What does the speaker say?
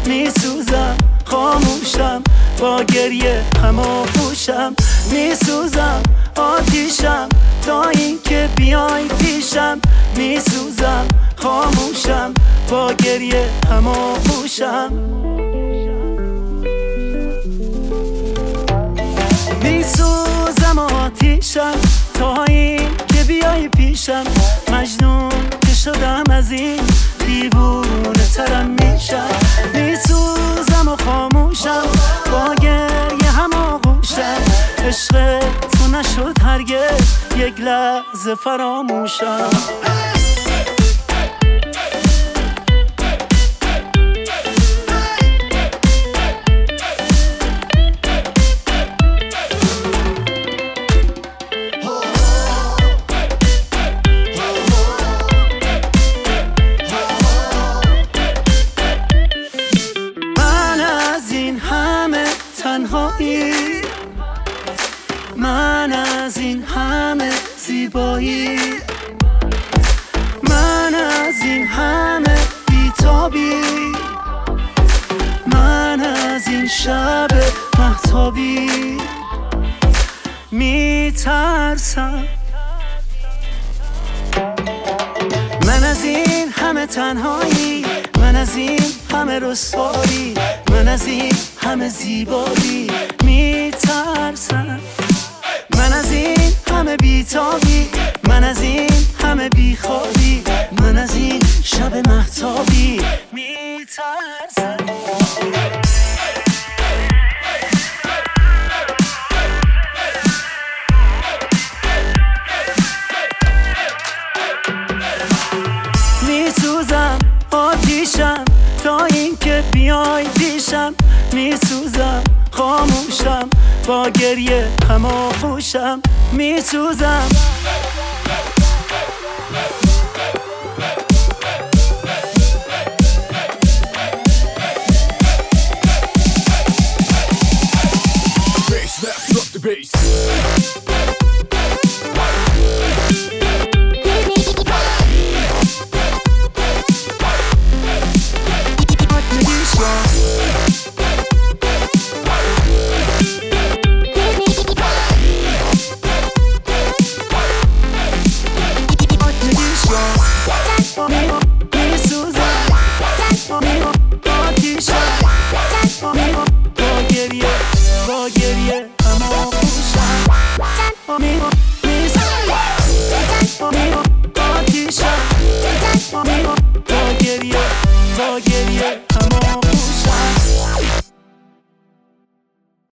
میسوزم خاموشم با گریه همو پوشم میسوزم آتیشم تا این که بیای پیشم میسوزم خاموشم با گریه همو پوشم میسوزم آتیشم تا این که بیای پیشم مجنون که شدم از این دیوونه ترم میشم میسوزم و خاموشم با گریه هم آغوشم عشق تو نشد هرگز یک لحظه فراموشم من از این همه زیبایی من از این همه بیتابی من از این شب مهتابی میترسم من از این همه تنهایی من از این همه رسوایی من از این همه زیبایی میترسم من از این همه بیتابی من از این همه بیخوابی من از این شب مهتابی میترسم میسوزم آتیشم تا این که بیای پیشم میسوزم خاموشم با گریه هم آغوشم میسوزم با گریه هم آغوشم